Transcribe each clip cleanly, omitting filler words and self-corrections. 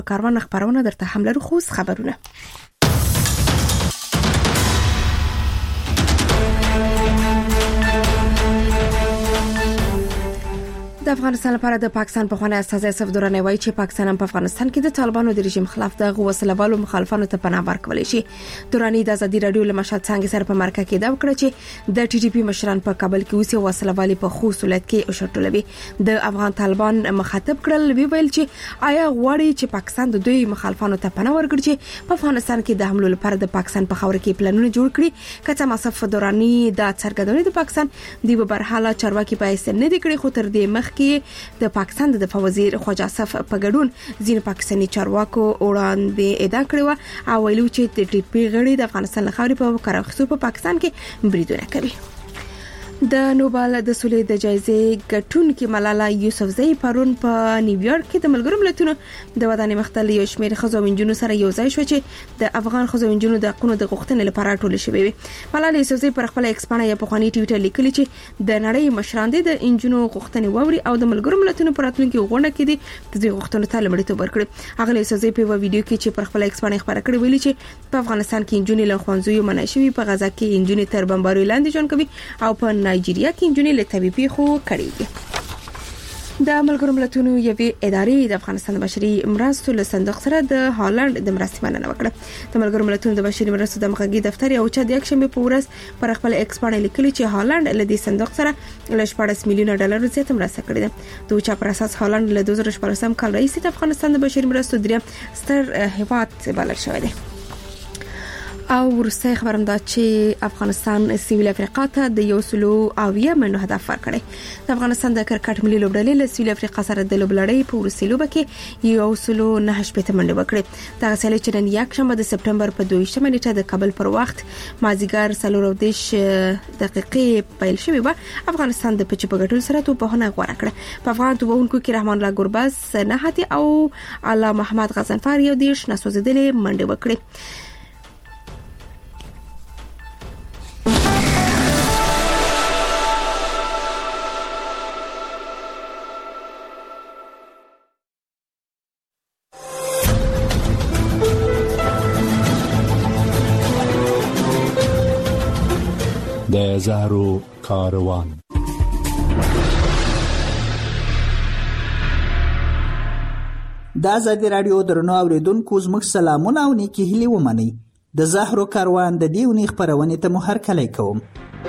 کاروان خبرونه درته هم لرو. خو خبرونه د افغانستان لپاره د پاکستان پخوانی استازی اسف درانی وایي چې پاکستان په افغانستان کې د طالبانو د رژیم خلاف د وسلوالو مخالفانو ته پناه ورکول شي. درانی د ازادي رادیو له مشهد څنګه سره په مرکه کې دا وکړه چې د ټي ټي پی مشران په کابل کې اوسې وسلوالي په خو صورت کې شټولوي. د افغان طالبان مخاطب کړل ویل چې آیا غواړي چې پاکستان د دوی مخالفانو ته پناه ورکړي چې په افغانستان کې د حملو لپاره د پاکستان په خاور کې پلانونه جوړ کړي. کته اسف درانی د څرګندونې د پاکستان دی په برحاله چارواکي په اساس نه دی کړی، خو تر دې مخ کې د پاکستان د دفاع وزیر خواجه اسف په ګډون ځین پاکستاني چارواکو وړاندې ادعا کړې و او ویلو چې د ټي پی غړي د افغانستان لخوا په کارخصو په پاکستان کې بریدونه کوي. د نوبل د سولې د جایزې ګټونکې ملاله یوسفزۍ پرون په نیویارک کې د ملګرو ملتونو د ودانۍ مختلف یو شمېر ښځو او نجونو سره یو ځای شو چې د افغان ښځو او نجونو د حقوقو د غوښتنې لپاره ټول شوي وي. ملاله یوسفزۍ پر خپل ایکس باندې په خواني ټویټر لیکلي چې د نړۍ مشران د نجونو غوښتنې ووري او د ملګرو ملتونو پر راتلونکي غونډه کې د دې غوښتنو ته لومړیتوب ورکړي. هغه یوسفزۍ په ویډیو کې چې پر خپل ایکس باندې خبره کړې ویلي چې په افغانستان کې نجونې له ښوونځیو منع شوي، په غزا کې نجونې تر بمبارۍ لاندې ژوند کوي او په نایجیریا کې نجونې له طبيبي خو کړي. د ملګرو ملتونو یوې ادارې د افغانستان د بشري مرستو له صندوق سره د هالند د مرستې مننه وکړه. د ملګرو ملتونو د بشري مرستو د مخګي دفتر یو چا د یکشنبه په ورځ پر خپل ایکس باندې لیکلي چې هالند له دې صندوق سره له 14 میلیونه ډالر زیات مرسته کړې ده. د چا پر اساس هالند له 2014 کال راهیسې د افغانستان د بشري مرستو دریم ستر هیواد بلل شوی دی. او ورسته خبرم دا چې افغانستان سویل افریقا ته د 100 منډو هدف ورکړي. د افغانستان د کرکټ ملي لوبډلې له سویل افریقا سره د لوبلړۍ په ورسته لوب کې 109 منډه وکړي. دا غسل چې نن یکشنبه د سپټمبر په 22 نیټه د کابل پر وخت مازیګر 4 دقیقې پیل شوی و. افغانستان د پچ په ګټل سره توپونه غوړه کړه. په افغان توپونکو کې رحمان الله ګرباز نهاتي او الله محمد غزنفر یو دیش نسوځیدلې منډه وکړي. د زهرو کاروان. د ازادي رادیو درنو اوریدونکو زموږ سلامونه او نیکی هیلې ومنئ. د زهرو کاروان د دې اونۍ خپرونې ته مو هرکلی کوم.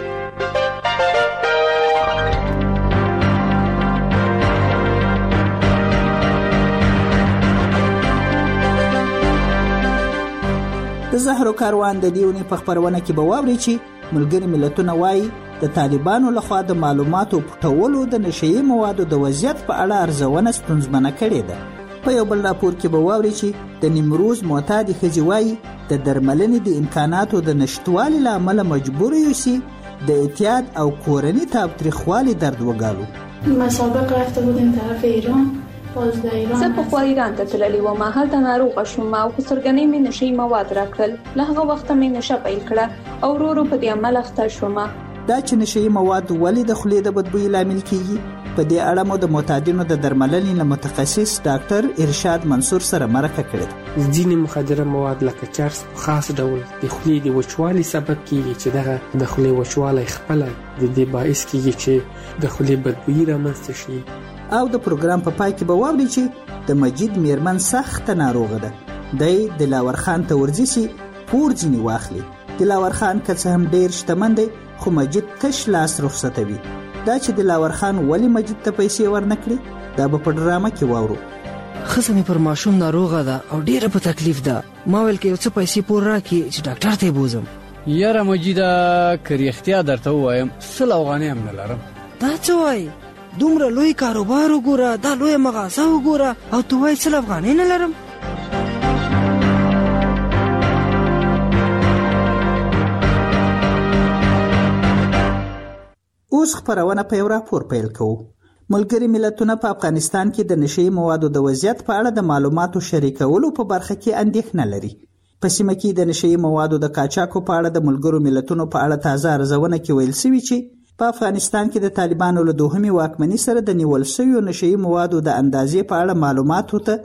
د زهرو کاروان د دې اونۍ په خپرونه کې به واورئ چې ملګري ملتونه وایي د طالبانو لخوا د معلوماتو پټولو د نشئی موادو د وضعیت په اړه ارزونه ستونزمنه کړې ده. په یو بل راپور کې به واورئ چې د نیمروز معتادې ښځې وایي د درملنې د امکاناتو د نشتوالي له امله مجبور یوسي د اعتیاد او کورني تاوتریخوالي درد وګالو. مسابقه رفته بودیم طرف ایران. زه په خوا ایران ته تللی وم. هلته ناروغه شوم او په سرګنۍ مې نشئی مواد راکړل. له هغه وخته مې نشه پیل کړه او ورو ورو په دې عمل اخته شوم. دا چې نشئی مواد ولې د خولې د بدبوی لامل کیږي، په دې اړه مو د معتادینو د درملنې له متخصص ډاکټر ارشاد منصور سره مرکه کړې ده. ځینې مخدره مواد لکه چرس په خاص ډول د خولې د وچوالي سبب کیږي چې دغه د خولې وچوالی خپله د دې باعث کیږي چې د خولې بدبویي رامنځته شي. او د پروګرام په پای کې به واورئ چې د مجید میرمن سخت ناروغه ده. دی دلاور خان ته ورځي چې پور ځینې واخلي. دلاور خان که څه هم ډیر شتمن دی خو مجید تش لاس رخصتوي. دا چې دلاور خان ولی مجید ته پیسې ورنکړي دا به په ډرامه کې واورو. خزه مې پر ماشوم ناروغه ده او ډیره په تکلیف ده. ما ویل کې یو څه پیسې پور راکړي چې ډاکټر ته بوزم. یاره مجیده که ریښتیا درته ووایم 100 افغانۍ هم نه لرم. دا څه وایي؟ دومره لوی کاروبار وګوره، دا لوی مغازه وګوره او تو وایي 100 افغانۍ نه لرم. اوس خبرونه په یو راپور پیل کوو. ملګري ملتونه په افغانستان کې د نشئی موادو د وضعیت په اړه د معلوماتو شریکولو په برخه کې اندېښنه لري. په سیمه کې د نشئی موادو د قاچاقو په اړه د ملګرو ملتونو په اړه تازه ارزونه کې ویل شوی چې په افغانستان کې د طالبانو له دوهمې واکمنۍ سره د نیول شویو نشئی موادو د اندازې په اړه معلوماتو ته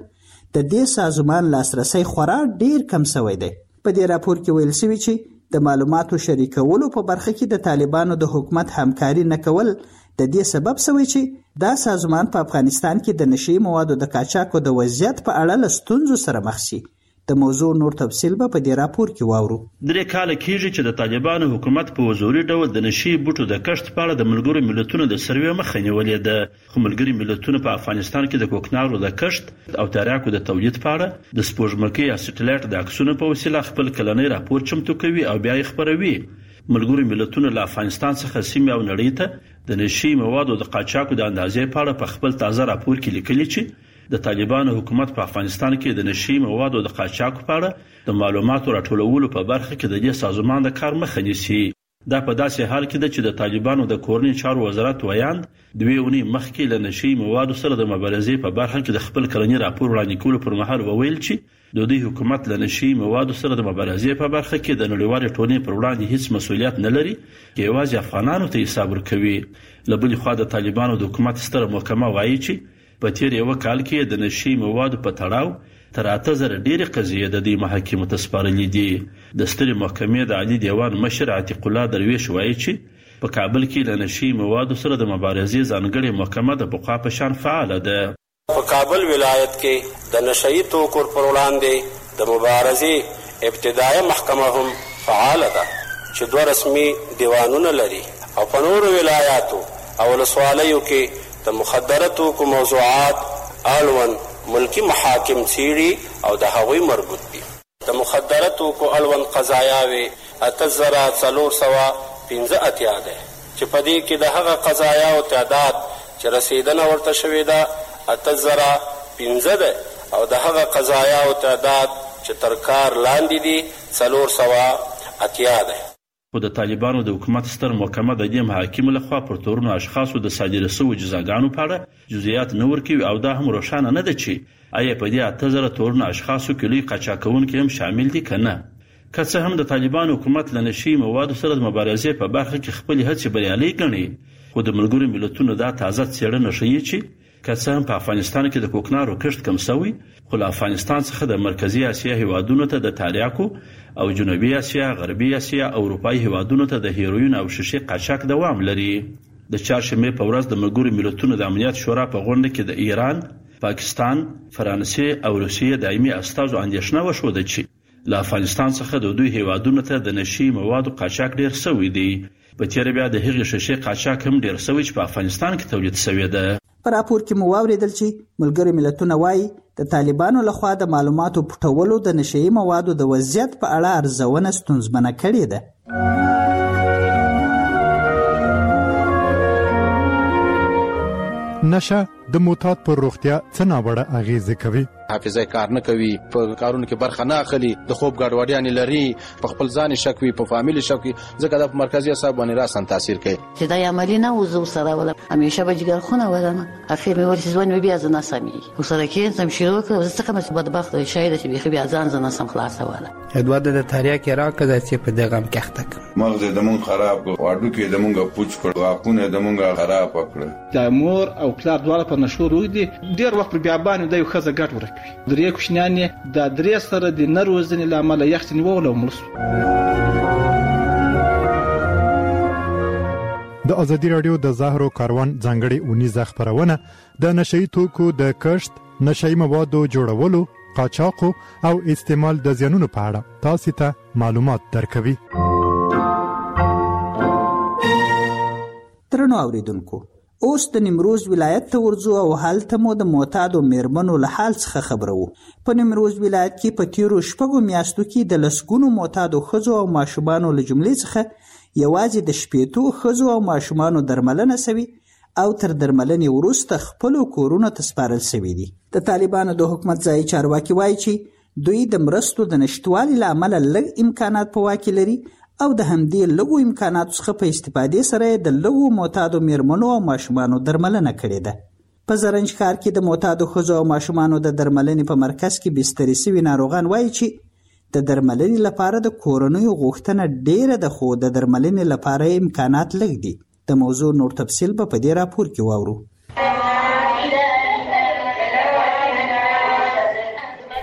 د دې سازمان لاسرسی خورا ډیر کم شوی دی. په دې راپور کې ویل شوی چې د معلوماتو شریکولو په برخه کې د طالبانو د حکومت همکاري نه کول د دې سبب شوی چې دا سازمان په افغانستان کې د نشئی موادو د قاچاقو د وضعیت په اړه له ستونزو سره مخ شي. د موضوع نور تفصیل به په دې راپور کې واورو. 3 کال کېږي چې د طالبانو حکومت په وزوري ډول د نشئی بوټو د کښت په اړه د ملګرو ملتونو د سروې مخه نیولې ده. خو ملګري ملتونه په افغانستان کې د کوکنارو د کښت او تریاکو د تولید په اړه د سپوږمکۍ یا سټلایټ د عکسونو په وسیله خپل کلنی راپور چمتو کوي او بیا یې خپروي. ملګرو ملتونه له افغانستان څخه سیمه او نړۍ ته د نشئی موادو د قاچاقو د اندازې په اړه په خپل تازه راپور کې لیکلي چې د طالبانو حکومت په افغانستان کې د نشئی موادو د قاچاقو په اړه د معلوماتو راټولولو په برخه کې د دې سازمان د کار مخه نیسي. دا په داسې حال کې ده چې د طالبانو د کورنۍ چارو وزارت ویاند 2 اونۍ مخکې له نشئی موادو سره د مبارزې په برخه کې د خپل کلنی راپور وړاندې کولو پر مهال وویل چې د دوی حکومت له نشئی موادو سره د مبارزې په برخه کې د نړیوالې ټولنې پر وړاندې هیڅ مسؤلیت نه لري، یوازې افغانانو ته حساب ورکوي. له بلې خوا د طالبانو د حکومت ستره محکمه وایي چې په تیر یو کال کې د نشئی موادو په تړاو تر 8000 ډېرې قضیې د دې محکمې ته سپارلې دي. د سترې محکمې د عالی دیوان مشر عتیق الله درویش وایي چې په کابل کې له نشئی موادو سره د مبارزې ځانګړې محکمه د پخوا په شان فعاله ده. په کابل ولایت کې د نشئی توکو پر وړاندې د مبارزې ابتدایي محکمه هم فعاله ده چې 2 رسمي دیوانونه لري او په نورو ولایاتو او ولسوالیو کې د مخدره توکو موضوعات اړوند ملکی محاکم څیړي او د هغوی مربوط دي. د مخدره توکو اړوند قضایاوې 8415 ده چې په دې کې د هغه قضایاو تعداد چې رسیدنه ورته شوې ده 8015 ده او د هغه قضایاو تعداد چې تر کار لاندې دي 480 ده. خو د طالبانو د حکومت ستر محکمه د دې محاکمو لخوا پر تورنو اشخاصو د صادره شویو جزاګانو په اړه جزئیات نه ورکوي او دا هم روښانه نه ده چې آیا په دې 8000 تورنو اشخاصو کې لوی قاچاقونکي هم شامل دي که نه. که څه هم د طالبانو حکومت له نشئی موادو سره د مبارزې په برخه کې خپلې هڅې بریالۍ ګڼي، خو د ملګرو ملتونو دا تازه څېړنه ښیي چې که څه هم په افغانستان کې د کوکنارو کښت کم شوی، خو له افغانستان څخه د مرکزی اسیا هیوادونو ته د تریاکو او جنوبي اسیا، غربي اسیا او اروپایي هیوادونو ته د هیروین او شیشې قاچاق دوام لري. د چهارشنبې په ورځ د ملګرو ملتونو د امنیت شورا په غونډه کې د ایران، پاکستان، فرانسې او روسیې دایمي استازو اندېښنه وښوده چې له افغانستان څخه د دوی هیوادونو ته د نشئی موادو قاچاق ډیر شوی دی. په تیر بیا د هغې شیشې قاچاق هم ډیر شوی چې په افغانستان کې تولید شوی ده. په راپور کې مو واوریدل چې ملګري ملتونه وایي د طالبانو لخوا د معلوماتو پټولو د نشئی موادو د وضعیت په اړه ارزونه ستونزمنه کړې ده. نشه د معتاد پر روغتیا څه ناوړه اغیزه کوي؟ حافظه کار نه کوي، په کارونو کې برخه نه اخلي، د خوب ګډوډیانې لري، په خپل ځان شک وي، په فامیل شک وي، ځکه د مرکزي اعصاب باندې راسن تاثیر کوي. چې دا عملی نه وزو سره ولا همیشه به جګر خونه ولنه اخر مې ورته ځوان بیا ځنه سمي وسره کې سم شروع کړ ځکه مې بدبخت شاید چې بیا ځان ځنه سم خلاص ولا ادواد د تاریخ راکړه چې په دغه مکخته مغز د مون خراب واډو کې د مونږه پوچ کړ واقونه د مونږه خراب کړ. د مور او پلار دواړه په نشو روي دي ډیر وخت بیا باندې د یو خزه ګټ ورکوي. درې کوشنانې د درې سره د نروزنې لامل یختنی وولو ملس. د ازادي رادیو د زهرو کاروان ځانګړي اونیزه خبرونه د نشئی توکو د کښت، نشئی موادو جوړولو، قاچاقو او استعمال د زیانونو په اړه تاسو ته معلومات درکوي. ترنو اوریدونکو، اوس د نیمروز ولایت ته ورځو او هلته مو د معتادو میرمنو له حال څخه خبرو. په نیمروز ولایت کې په تیرو 6 میاشتو کې د لسګونو معتادو ښځو او ماشومانو له جملې څخه یوازې د 80 ښځو او ماشومانو درملنه شوې او تر درملنې وروسته خپل کورونو ته سپارل شوي دي. د طالبانو د حکومت ځایي چارواکي وایي چې دوی د مرستو د نشټوالي له امله لږ امکانات په واک لري او د همدې لږو امکاناتو څخه په استفادې سره د لږو معتادو میرمنو او ماشومانو درملنه کړې ده. په زرنج ښار کې د معتادو ښځو او ماشومانو د درملنې په مرکز کې بسترې شوي ناروغان وایي چې د درملنې لپاره د کورنیو غوښتنه ډیره ده، خو د درملنې لپاره امکانات لږ دي. د موضوع نور تفصیل به په دې راپور کې واورو.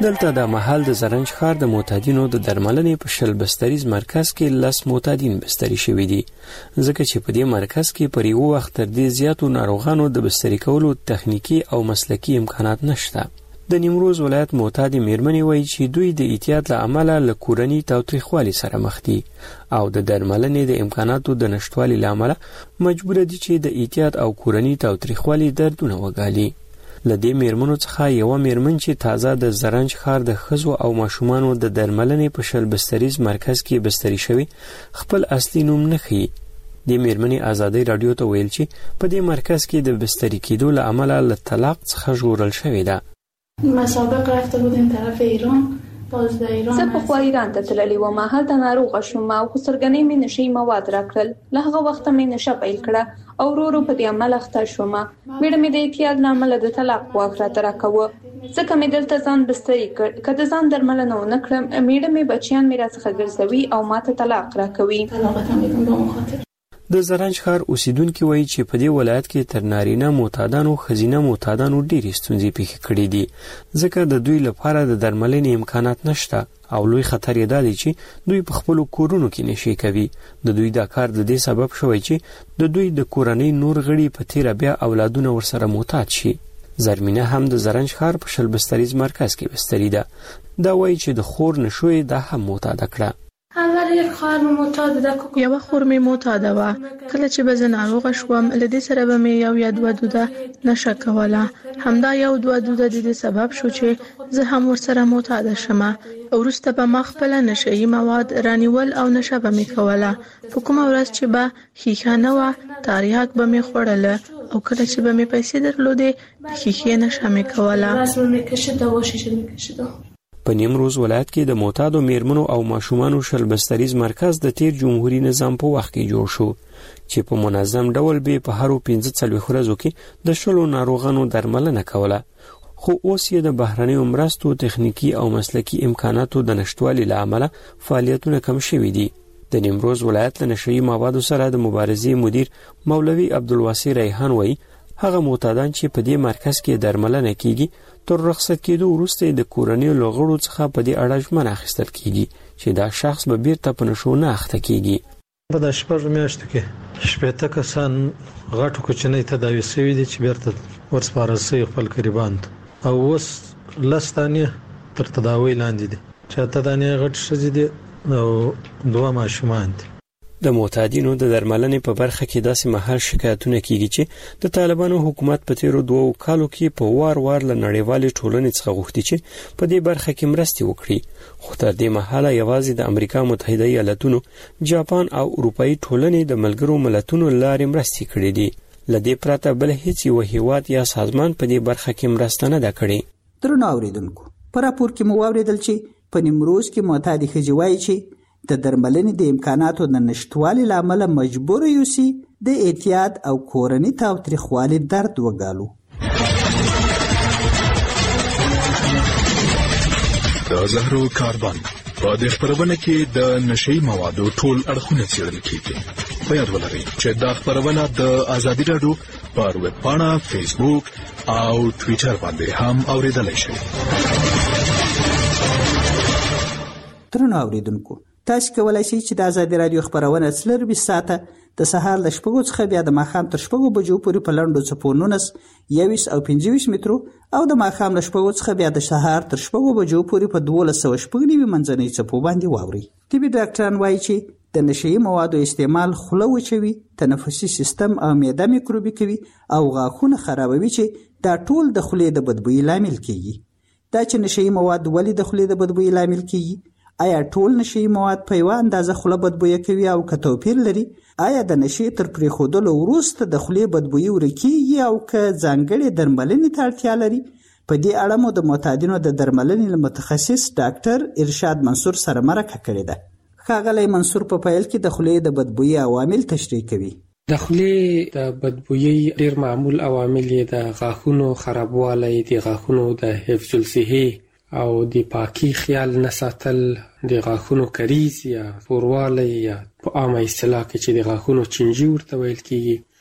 دلته د محل د زرنج ښار د معتادینو د درملنې په شل بستریز مرکز کې 10 معتادین بستري شوي دي ځکه چې په دې مرکز کې پر یو وخت تر دې زیاتو ناروغانو د بستري کولو تخنیکی او مسلکی امکانات نشته. د نیمروز ولایت معتاد میرمنې وایي چې دوی د احتیاط له امله له کورني تاوتریخوالي سره مخ دي او د درملنې د امکاناتو د نشټوالي له امله مجبور دي چې د احتیاط او کورني تاوتریخوالي دردونه وګالي. لدې میرمنو څخه یو میرمن چې تازه د زرنج ښار د ښځو او ماشومانو د درملنې په شل بستریز مرکز کې بستري شوی خپل اصلي نوم نه ښیي. د میرمنې آزادۍ رادیو ته ویل چې په دې مرکز کې د بستري کېدو له امله له طلاق څخه ژغورل شوې ده. مسابقه رفته بودیم طرف ایران زه په ایران ته تللی وم. هلته ناروغه شوم او خسرګنۍ مې نشي مواد راکړل. له هغه وخت مې نشه پیل کړه او ورو په دې عمل اخته شوم. مېړه مې د احتیاط له امله د طلاق واک راته راکاوه. ځکه مې دلته ځان بستري کړ. که د ځان درملنه ونه کړم مېړه مې بچیان مې راڅخه ګرځوي او ماته طلاق راکوي. د زرنج ښار اوسیدونکو وایي چې په دې ولایت کې تر نارینه معتادانو خزینه معتادانو ډېرې ستونزې پیښ کړې دي ځکه د دوی لپاره د درملنې امکانات نشته او لوی خطر یې دا دی چې دوی په خپل کورونو کې نشي کوي. د دوی دا کار د دې سبب شوی چې د دوی د کورنۍ نور غړي په تیر بیا اولادونه ورسره معتاد شي. زرمینه هم د زرنج ښار په شل بستریز مرکز کې بستري ده. دا وایي چې د خور نشوي دا هم معتاد کړه. یو خور مې معتاده وه. کله چې به زه ناروغه شوم لدې سره به مې یو یا دوه دوده نشه کوله. همدا یو دوه دوده د دې سبب شو چې زه هم ورسره معتاده شم. وروسته به ما خپل نشهیي مواد رانیول او نشه به مې کوله. په کومه ورځ چې به ښیښه نه وه تاریاک به مې خوړله او کله چې به مې پیسې درلودې د ښیښې نشه مې کوله. په نیمروز ولایت کې د معتادو میرمنو او ماشومانو شل بستریز مرکز د تیر جمهوریت نظام په وخت کې جوړ شو چې په منظم ډول به په هرو 15 ورځو کې د شلو ناروغانو درملنه کوله. خو اوس یې د بهرنیو مرستو تخنیکی او مسلکی امکاناتو د نشټوالي له امله فعالیتونه کم شوي دي. د نیمروز ولایت له نشهیي موادو سره د مبارزې مدیر مولوي عبدالواسع ریحان وایي هغه معتادان چې په دې مرکز کې درملنه کیږي تر رخصت کېدو وروسته د کورنۍ لغړو څخه په دې اړه ژمنه اخیستل کیږي چې دا شخص به بیرته په نشو نه اخته کیږي. په د شپږ میاشتو کې 80 کسان غټو کوچنۍ تداوي شوي دي چې بیرته ورسپارل شوي خپل قریبان او اوس لستانه تر تداوی لاندې دي چې تدانې غټ شې دي او دوه ماشومان دي. د معتادینو د درملنې په برخه کې داسې محل شکایتونه کیږي چې د طالبانو حکومت په تیرو 2 کالو کې په وار له نړیوالې ټولنې څخه غوښتي چې په دې برخه کې مرستې وکړي. خو تر دې مهاله یوازې د امریکا متحده ایالاتونو، جاپان او اروپאי ټولنې د ملګرو ملتونو لارې مرستې کړې دي. لدې پرته بل هیڅ یو هیواد یا سازمان په دې برخه کې مرسته نه کوي. درنو اوریدونکو، په راپور کې مو واوریدل چې په نیمروز کې معتادي ښځې وایي چې د درملنې د امکاناتو د نشټوالي لامل مجبور یو سي د احتیاط او کورنۍ تاوتریخوالي درد وګالو. د زهرو کاربن په دې خبرونه کې د نشئی موادو ټول اړخونه څېړل کیږي. په یاد ولرئ چې دا خبرونه د ازادي رادیو پر ویب پاڼه، فیسبوک او ټوئیټر باندې هم اوریدلای شئ. درنو اوریدونکو، تاسو کولای شئ چې د ازادي رادیو خبرونه 24 ساعته د سهار ل 8 څخه بیا د ماښام تر 8 بجو پورې په لنډو څپو 19 21 او 25 مترو او د ماښام ل 8 څخه بیا د سهار تر 8 بجو پورې په 1290 منځنۍ څپو باندې واوري. طبي ډاکټران وایي چې د نشئی موادو استعمال خوله وچوي، تنفسي سیستم او معده میکروبي کوي او غاښونه خرابوي چې دا ټول د خولې د بدبویي لامل کیږي. دا چې نشئی مواد ولې د خولې د بدبویي لامل کیږي؟ آیا ټول نشئی مواد په یوه اندازه خوله بدبویه کوي او که توپیر لري؟ آیا د نشئی تر پرېښودلو وروسته د خولې بدبویي ورکیږي او که ځانګړې درملنې ته اړتیا لري؟ په دې اړه مو د معتادینو د درملنې له متخصص ډاکټر ارشاد منصور سره مرکه کړې ده. ښاغلی منصور په پیل کې د خولې د بدبویي عوامل تشریح کوي. د خولې د بدبویي ډېر معمول عوامل یې د غاښونو خرابوالی، د غاښونو د حفظ الصحې او د پاکي خیال نه ساتل، د غاښونو کریز یا توروالی یا په عامه اصطلاح کې چې د غاښونو چینجي ورته ویل کیږي،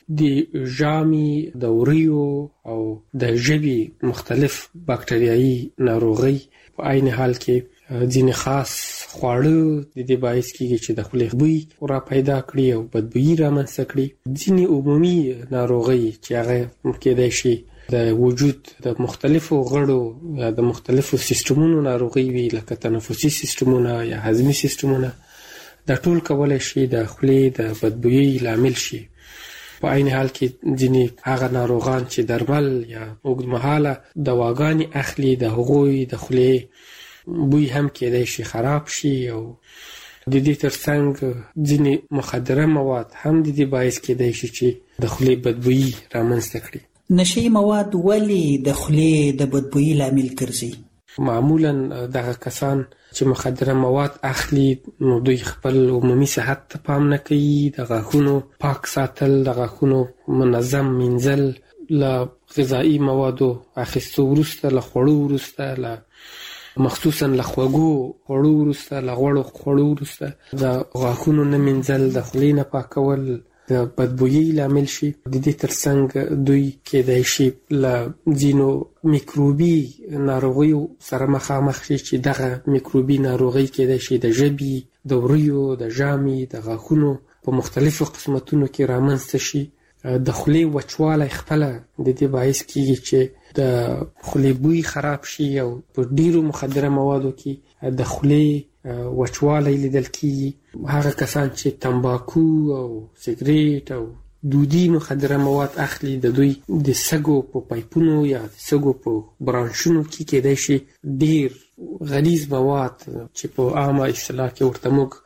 د ژامې، د وریو او د ژبې مختلف باکټریایي ناروغي په عین حال کې ځینې خاص خواړه د دې باعث کېږي چې د خولې بوی را پیدا کړي او بدبویي رامنځته کړي. ځینې عمومي ناروغۍ چې هغه کېدای شي د وجود د مختلفو غړو یا د مختلفو سیستمونو ناروغي وي، لکه تنفسي سیستمونه یا هضمي سیستمونه، دا ټول کولای شي د خولې د بدبویي لامل شي. په عین حال کې ځینې هغه ناروغان چې درمل یا اوږدمهاله دواګانې اخلي، د هغوی د خولې بوی هم کېدای شي خراب شي. او د دې ترڅنګ ځینې مخدره مواد هم د دې باعث کېدای شي چې د خولې بدبویي رامنځته کړي. نشي مواد ولې د خولې د بدبویي لامل ګرځي؟ معمولا دغه کسان چې مخدره مواد اخلي نو دوی خپل عمومي صحت ته پام نه کوي، د غاښونو پاک ساتل، د غاښونو منظم مینځل، له غذایي موادو اخیستو وروسته، له خوړو وروسته، مخصوصا له خوږو خوړو وروسته، له غوړو خوړو وروسته د غاښونو نه مینځل، د خولې نه پاکول د بدبویي لامل شي. د دې ترڅنګ دوی کېدای شي له ځینو میکروبي ناروغیو سره مخامخ شي چې دغه میکروبي ناروغۍ کېدای شي د ژبې، د وریو، د ژامې، د غاښونو په مختلفو قسمتونو کې رامنځته شي. د خولې وچوالی خپله د دې باعث کېږي چې د خولې بوی خراب شي او په ډیرو مخدره موادو کې د خولې وچوالی لیدل کېږي. هغه کسان چې تمباکو او سیګریټ او دودي مخدره مواد اخلي، د دوی د سږو په پایپونو یا د سږو په برانشونو کې کېدای شي ډیر غلیظ مواد چې په عامه اصطلاح کې ورته موږ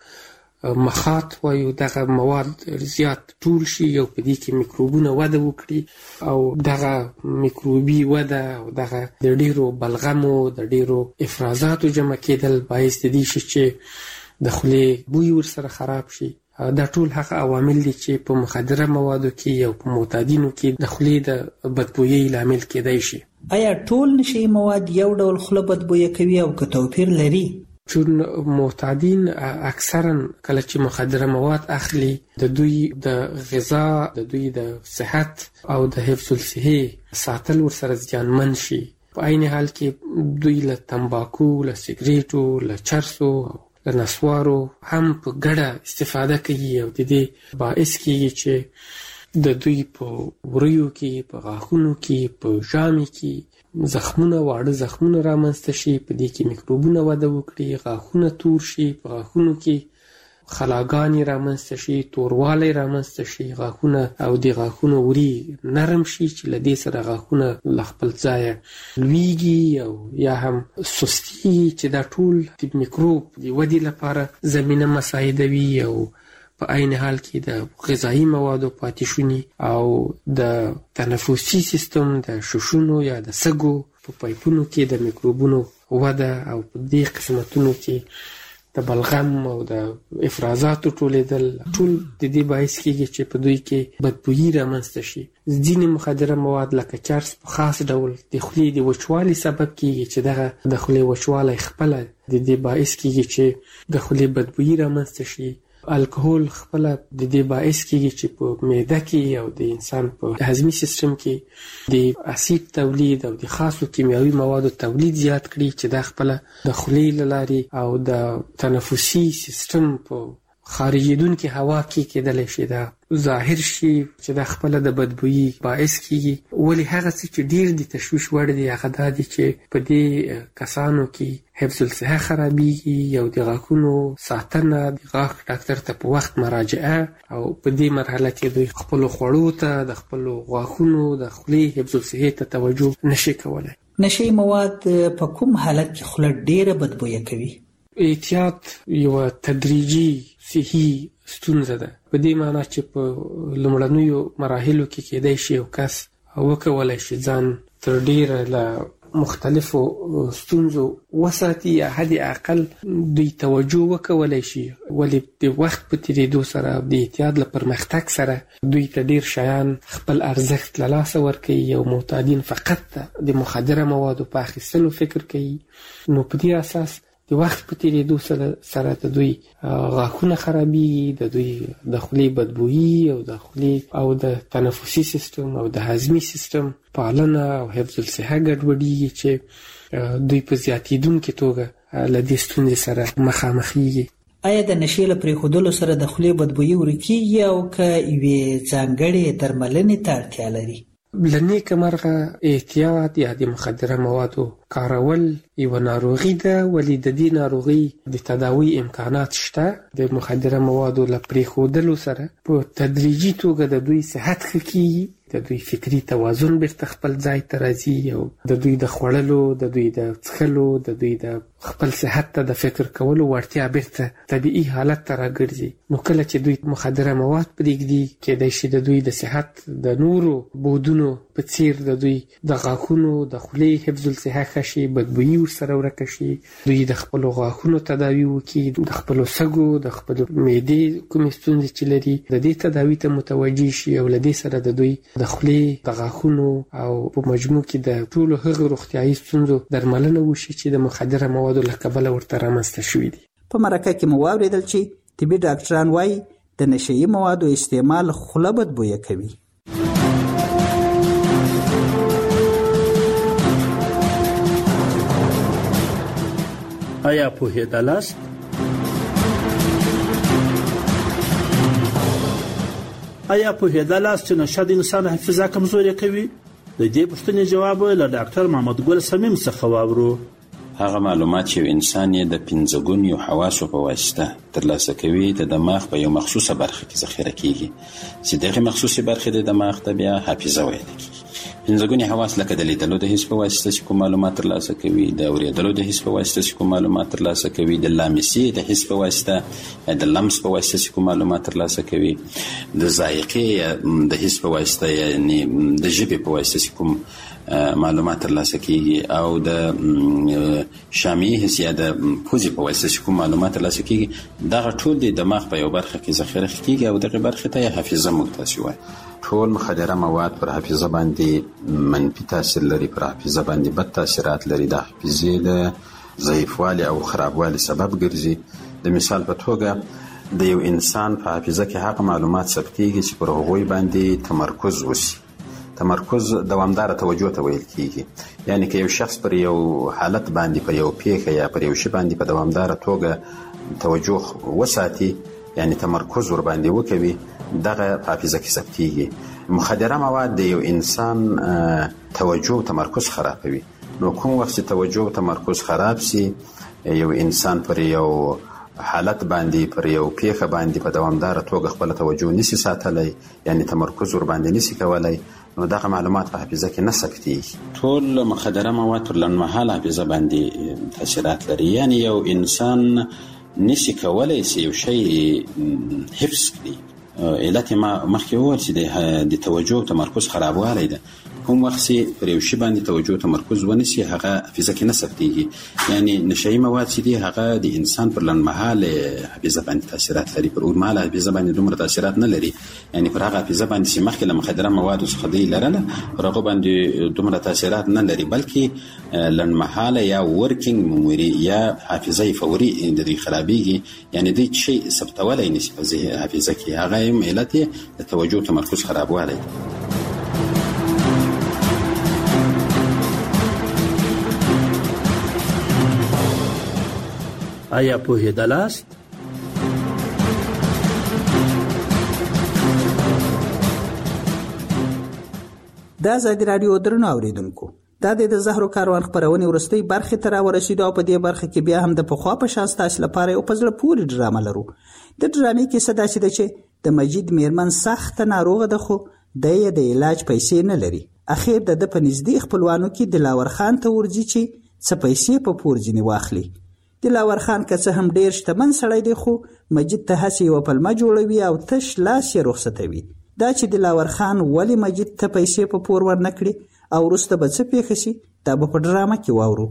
مخاط وایو، دغه مواد زیات ټول شي او په دې کې میکروبونه وده وکړي او دغه میکروبي وده او دغه د ډیرو بلغمو، د ډیرو افرازاتو جمع کېدل باعث د دې شي چې د خولې بوی ورسره خراب شي. دا ټول هغه عوامل دي چې په مخدره موادو کې او په معتادینو کې د خولې د بدبویي لامل کېدای شي. آیا ټول نشي مواد یو ډول خوله بدبویه کوي او که توپیر لري؟ چون معتادین اکثرا کله چې مخدره مواد اخلي، د دوی د غذا، د دوی د صحت او د حفظ الصحه ساتل ورسره زیانمن شي. په عین حال کې دوی له تمباکو، له سیګریټو، له چرسو، له نسوارو هم په ګډه استفاده کوي او د دې باعث کېږي چې د دوی په وریو کې، په غاښونو کې، په ژامې کې زخمونه، واړه زخمونه رامنځته شي، په دې کې میکروبونه وده وکړي، غاښونه تور شي، په غاښونو کې خلاګانې رامنځته شي، توروالی رامنځته شي، غاښونه او د غاښونو وری نرم شي چې له دې سره غاښونه له خپل ځایه لویږي او یا هم سستي، چې دا ټول د میکروب د ودې لپاره زمینه مساعدوي او په عین حال کې د غذایي موادو پاتې شوني او د تنفسي سیستم، د ششونو یا د سږو په پایپونو کې د میکروبونو وده او په دې قسمتونو کې د بلغم او د افرازاتو ټولېدل ټول د دې باعث کېږي چې په دوی کې بدبویي رامنځته شي. ځینې مخدره مواد لکه چرس په خاص ډول د خولې د وچوالي سبب کېږي چې دغه د خولې وچوالی خپله د دې باعث کېږي چې د خولې بدبویي رامنځته شي. الکحول خپله د دې باعث کېږي چې په معده کې او د انسان په هضمي سیستم کې د اسید تولید او د خاصو کیمیاوي موادو تولید زیات کړي چې دا خپله د خولې له لارې او د تنفسي سیستم په خارجیدونکې هوا کې کېدلی شي دا ظاهر شي چې دا خپله د بدبویي باعث کېږي. ولې هغه څه چې ډېر د تشویش وړ دي هغه دا دي چې په دې کسانو کې حفظ الصحه خرابېږي او د غاښونو ساتنه، د غاښ ډاکټر ته په وخت مراجعه او په دې مرحله کې دوی خپلو خوړو ته، د خپلو غاښونو، د خولې حفظ الصحې ته توجه نشي کولی. نشي مواد په کوم حالت کې خوله ډېره بدبویه کوي؟ احتیاط یوه تدریجي صحي ستونزه ده، په دې معنا چې په لومړنیو مراحلو کې کېدای شي یو کس وکولی شي ځان تر ډېره له مختلفو ستونزو وساتي یا حد اقل دوی توجه وکولی شي. ولې د وخت په تېرېدو سره او د احتیاط له پرمختګ سره دوی ته ډېر شیان خپل ارزښت له لاسه ورکوي او معتادین فقط د مخدره موادو په اخیستلو فکر کوي. نو په دې اساس د وخت په تیریدو سره د دوی غاښونه خرابېږي، د دوی د خولې بدبویي او د خولې او د تنفسي سیستم او د هضمي سیستم پالنه او حفظ الصحه ګډوډېږي چې دوی په زیاتېدونکې توګه له دې ستونزې سره مخامخېږي. آیا د نشې له پرېښودلو سره د خولې بدبویي ورکېږي او که یوې ځانګړې درملنې ته اړتیا لري؟ له نیکه مرغه احتیاط یا د مخدره موادو کارول یوه ناروغي ده، ولې د دې ناروغي د تداوی امکانات شته. د مخدره موادو له پرېښودلو سره په تدریجي توګه د دوی صحت ښه کېږي، د دوی فکري توازن بیرته خپل ځای ته راځي او د دوی د خوړلو، د دوی د څښلو، د دوی د خپل صحت ته د فکر کولو وړتیا بیرته طبیعي حالت ته راګرځي. نو کله چې دوی مخدره مواد پرېږدي، کېدای شي د دوی د صحت د نورو بودونو په څیر د دوی د غاښونو د خولې حفظ الصحه ښه شي، بدبویي ورسره ورکه شي، دوی د خپلو غاښونو تداوي وکړي، د خپلو سږو، د خپلو معدې کومې ستونزې چې لري د دې تداوي ته متوجه شي او له دې سره د دوی د خولې، د غاښونو او په مجموع کې د ټولو هغو روغتیایي ستونزو درملنه وشي چې د مخدره موادو له کبله ورته رامنځته شوي دي. په مرکه کې مو واورېدل چې طبي ډاکټران وایي د نشهیي موادو استعمال خوله بدبویه کوي. آیا پوهېدلاست؟ آیا پوهېدلاست چې نشه د انسان حافظه کمزورې کوي؟ د دې پوښتنې جواب له ډاکټر محمد ګل صمیم څخه واورو. هغه معلومات چې انسان یې د 5 ګونیو حواسو په واسطه ترلاسه کوي د دماغ په یو مخصوصه برخه کې ذخیره کیږي چې دغه مخصوصه برخه د دماغ ته بیا حافظه ویل کیږي. 5 ګونی حواس لکه د لیدلو د حس په واسطه چې کوم معلومات ترلاسه کوي، د اوریدلو د حس په واسطه چې کوم معلومات ترلاسه کوي، د لامسي د حس په واسطه، د لمس په واسطه چې کوم معلومات ترلاسه کوي، د ذائقې د حس په واسطه یعنی د ژبې په واسطه چې کوم معلومات ترلاسه کیږي، او د شامعي حس یا د پوزې په واسطه چې کوم معلومات ترلاسه کیږي. دغه ټول د دماغ په یو برخه کې ذخیره کیږي او دغه برخه ته حافظه موږ تاسو وایي. ټول مخدره مواد پر حافظه باندې منفي تاثیر لري، پر حافظه باندې بد تاثیرات لري، د حافظې د ضعیفوالي او خرابوالي سبب ګرځي. د مثال په توګه د یو انسان په حافظه کې هغه معلومات ثبتېږي چې پر هغوی باندې تمرکز وشي. تمرکز دوامداره توجه ته ویل کیږي، یعنی که یو شخص پر یو حالت باندې، پر یو پیښه یا پر یو شی باندې په دوامداره توګه توجه وساتي، یعنی تمرکز ور باندې وکوي، دغه حافظه کې ثبتېږي. مخدره مواد د یو انسان توجه او تمرکز خرابوي. نو کوم وخت چې توجه او تمرکز خراب سي، یو انسان پر یو حالت باندې، پر یو پیښه باندې په دوامداره توګه خپل توجه نشي ساتلی، یعنی تمرکز ور باندې نشي کولای، نو دغه معلومات په حافظه کې نه ثبتېږي. ټول مخدره مواد پر لنډمهاله حافظه باندې تاثیرات لري، یعنی یو انسان نشي کولای چې یو شی حفظ کړي. علت ما مخکې وویل چې د توجه او تمرکز خرابوالی ده. کوم وخت چې پر یو شی باندې توجه او تمرکز ونیسي، هغه حافظه کې نه ثبتېږي. یعنی نشهیي مواد چې دي هغه د انسان پر لنډمهاله حافظه باندې تاثیرات لري، پر اوږدمهاله حافظه باندې دومره تاثیرات نه لري. یعنی پر هغه حافظه باندې چې مخکې له مخدره موادو څخه دی لرله، پر هغه باندې دومره تاثیرات نه لري، بلکې لنډمهاله یا ورکینګ میموري یا حافظه فوري د دوی خرابېږي. یعنی دوی شی ثبتولی نشي په حافظه کې، هغه هم علت د توجه او تمرکز خرابوالی دی. آیا پوهېدلاست؟ د ازادي راډیو درنو اوریدونکو، دا د زهرو کاروان خپرونې وروستۍ برخې ته راورسېدو او په دې برخه کې بیا هم د پخوا په شان ستاسو لپاره یو په زړه پورې ډرامه لرو. د ډرامې کیسه داسې ده چې د مجید میرمن سخته ناروغه ده، خو د یې د علاج پیسې نه لري. اخیر د په نږدې خپلوانو کې دلاور خان ته ورځي چې څه پیسې په پور ځینې واخلي. دلاور خان که څه هم ډیر شتمن سړی دی، خو مجید ته هسې یوه پلمه جوړوي او تش لاس یې رخصتوي. دا چې دلاور خان ولې مجید ته پیسې په پور ورنکړي او وروسته به څه پیښه شي، دا به په ډرامه کې واورو.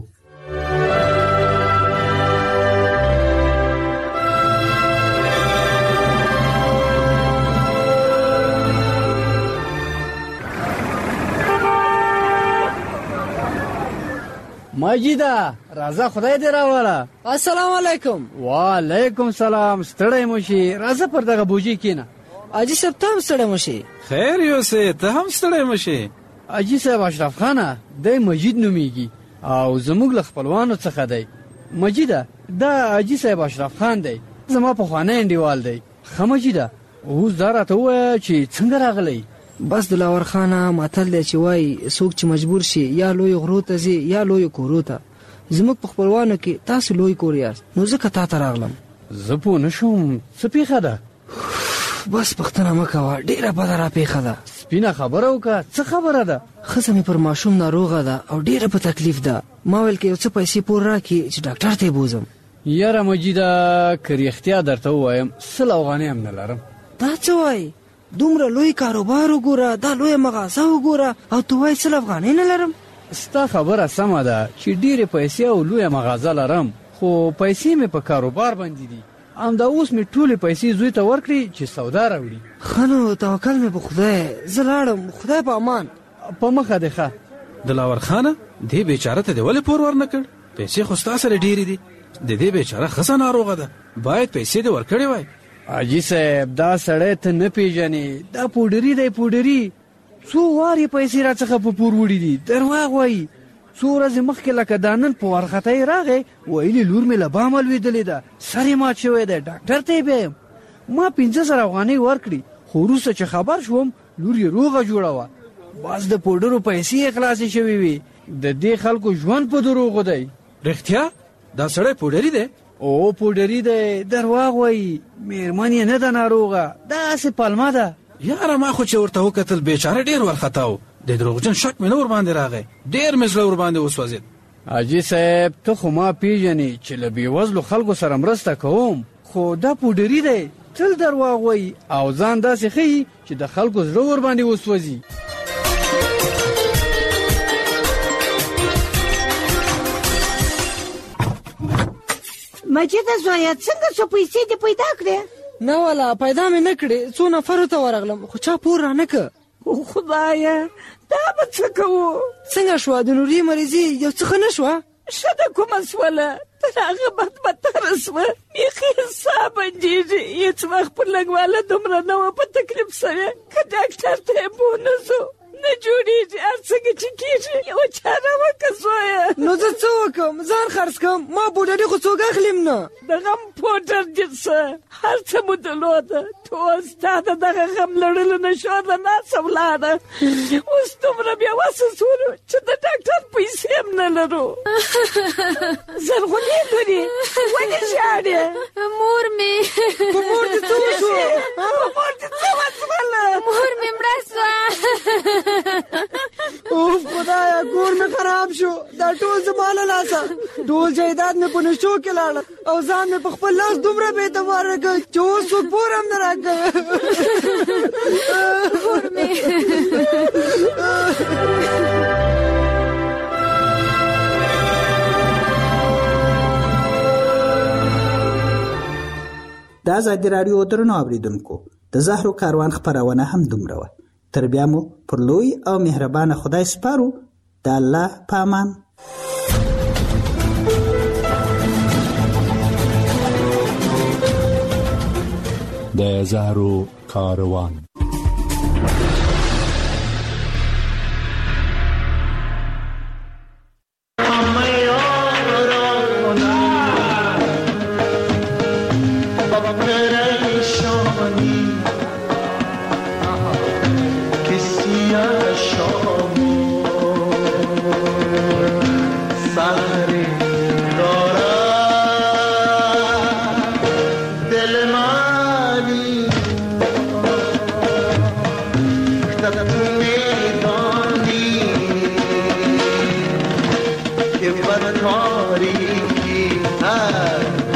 مجیده راځه خدای دې راوړه. السلام علیکم. وعلیکم سلام. ستړی مو شي، راځه پر دغه بوجي کېنه. حاجي صاحب ته هم ستړی مو شي. خیر یوسې ته هم ستړی مو شي. حاجي صاحب اشرف خانه دی مجید نومیږي او زموږ له خپلوانو څخه دی. مجیده دا حاجي صاحب اشرف خان دی، زما پخوانی انډیوال دی. ښه مجیده اوس دا راته ووایه چې څنګه راغلی؟ بس دلاور خانه متل دی چې وایي څوک چې مجبور شي یا لوی غرو ته ځي یا لوی کورو ته. زموږ په خپلوانو کې تاسو لوی کور یاست، نو ځکه تا ته راغلم. زه پوه نه شوم څه پیښه ده؟ بس پوښتنه مه کوه، ډېره بده را پیښه ده. سپینه خبره وکړه، څه خبره ده؟ ښځه مې پر ماشوم ناروغه ده او ډېره په تکلیف ده. ما ویل که یو څه پیسې پور راکړي چې ډاکټر ته یې بوزم. یاره مجیده که رښتیا درته ووایم 100 افغانۍ هم نه لرم. دا څه وایي؟ دومره لوی کاروبار وګوره، دا لویه مغازه وګوره او ته وایي 100 افغانۍ نه لرم؟ ستا خبره سمه ده چې ډېرې پیسې او لویه مغازه لرم، خو پیسې مې په کاروبار باندې دي. همدا اوس مې ټولې پیسې زوی ته ورکړي چې سودا راوړي. ښه نو توکل مې په خدای، زه لاړم. خدای په امان. په مخه دې ښه. دلاور خانه دې بیچاره ته دې ولې پور ورنه کړ؟ پیسې خو ستا سره ډېرې دي. د دې بیچاره ښځه ناروغه ده، باید پیسې دې ورکړې وای. حاجي صاحب دا سړی ته نه پیژنې، دا پوډري دی پوډري. څو وارې پیسې راڅخه په پور وړي دي، درواغ وایي. څو ورځې مخکې لکه دا نن په وارخطۍ راغی، ویلي لور مې له بامه لوېدلې ده، سر یې مات شوی دی، ډاکټر ته یې بیایم. ما 15,000 افغانۍ ورکړي، خو وروسته چې خبر شوم لور یې روغه جوړه وه. بس د پوډرو پیسې یې خلاصې شوې وي. د دې خلکو ژوند په دروغو دی. رښتیا دا سړی پوډري دی؟ او پوډري دی، درواغ وایي. میرمن یې نه ده ناروغه، داسې پلمه ده. یاره ما خو چې ورته وکتل بیچاره ډېر وارخطا و. د دروغجن شک مې نه ورباندې راغی، ډېر مې زړه ورباندې وسوځېد. حاجي صاحب ته خو ما پیژنې چې له بېوزلو خلکو سره مرسته کوم، خو دا پوډري دی، تل درواغ وایي او ځان داسې ښیي چې د خلکو زړه ورباندې وسوځي. مجیده زویه څنګه څو پیسې دې پیدا کړې؟ نه والا پیدا مې نه کړې، څو نفرو ته ورغلم خو چا پور را نه که. خدایه دا به څه کوو؟ څنګه شوه د نوري مریضي یو څه ښه نه شوه؟ ښه ده کومه سوله، تر هغه بدتره سوه. بیخي حساب بندېږي. هېڅ وخت پر لږواله دومره نه وه په تکلیف سوې، که ډاکټر ته یې پوه نه سو نه جوړېږي. هر څنګه چې کېږي یوه چاره وکړه زویه. نو زه څه وکړم؟ ځان خرڅ کړم، ما پوډري خو څوک اخلم نه. د غم پوډر دې څه هر څه مو درلوده، ټول ستا د دغه غم لړلو نه شور له ناسه ولاړه. اوس دومره بېوسه سولو چې د ډاکټر پیسې هم نه لرو. زرغونې لورې ولې ژاړې؟ مور مې په مور دې څه وشوه؟ په مور دې څه وسوله؟ مور مې مړه سوه. اوف خدایا کور مې خراب شو، دا ټول زما له لاسه. ټول جایداد مې په نشو کې لاړل او ځان مې په خپل لاس دومره بې اعتباره کړ چې اوس څوک پور هم نه راکوي. د ازادي راډیو درنو اوریدونکو، د زهرو کاروان خپرونه هم دومره وه. تر بیا مو پر لوی او مهربانه خدای سپارو. د الله په امان. د زهرو کاروان. تاریکی